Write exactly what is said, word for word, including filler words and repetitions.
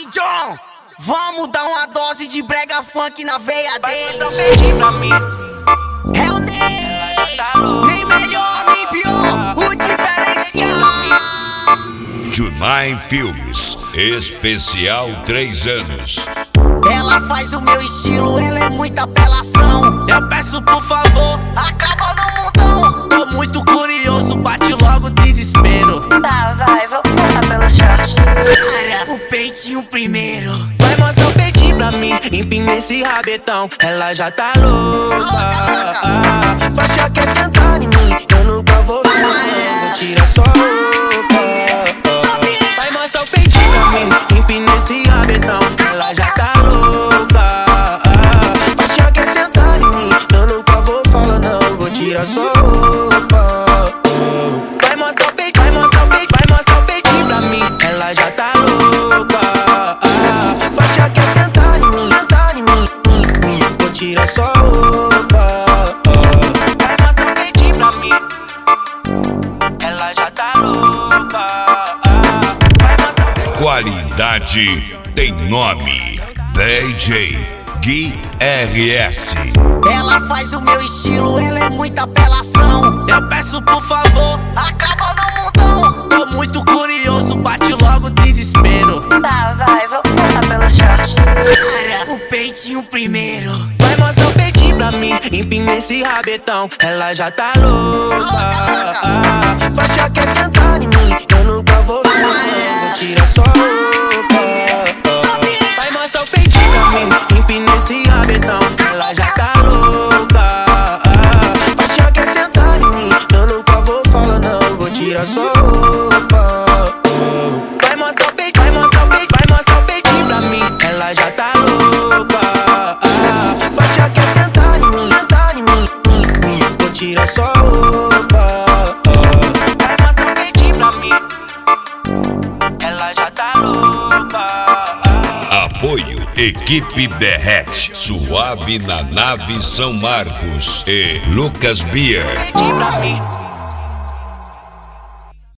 Aí, John, vamos dar uma dose de brega funk na veia deles. Pra mim. É o Ney, nem melhor nem pior, o diferencial. Junai Filmes, especial três anos. Ela faz o meu estilo, ela é muita apelação. Eu peço por favor, Acaba no mundão. tô muito curioso, bate logo o desespero. Tá, vai, vou começar pelos shorts. Cara, o peitinho primeiro. Vai mostrar o peitinho pra mim, empina esse rabetão. Ela já tá louca. Ah, Faixa quer sentar em mim, eu nunca vou ficar. Vou tirar sua roupa. Ah, Vai mostrar o peitinho pra mim, empina esse rabetão. Ela já tá louca. Ah, Faixa quer sentar em mim, eu nunca vou falar não. Vou tirar sua roupa. Vai mostrar o peitinho, vai mostrar o peitinho, vai mostrar o peitinho pra mim. Ela já tá louca. Ah, Faixa quer sentar em mim, sentar em mim, mim, mim. Vou tirar sua roupa. Vai mostrar o peitinho pra mim. Ela já tá louca. Ah, Vai mostrar o peitinho. Qualidade tem nome. D J Gui R S. Ela faz o meu estilo, ela é muita apelação. Eu peço por favor, Acaba no mundão. tô muito curioso, bate logo o desespero. Tá, vai, vou começar pelos shorts. Cara, o peitinho primeiro. Vai mostrar o peitinho pra mim, empina esse rabetão. Ela já tá louca. Ah, Faixa quer sentar em mim, eu nunca vou ficar. Vou tirar sua roupa. Ah, Vai mostrar o peitinho pra mim, empina esse rabetão. Ela já tá louca. Ah, Faixa quer sentar em mim, eu nunca vou falar não. Vou tirar sua roupa. Vai mostrar o peitinho, vai mostrar o peitinho, vai mostrar o peitinho pra mim. Ela já tá louca. Ah, Faixa quer sentar em mim, sentar em mim, mim, mim. Vou tirar sua roupa. Vai mostrar o peitinho pra mim. Ela já tá louca. Apoio Equipe Derrete, Suave na Nave São Marcos e Lucas Beer. Peitinho pra mim.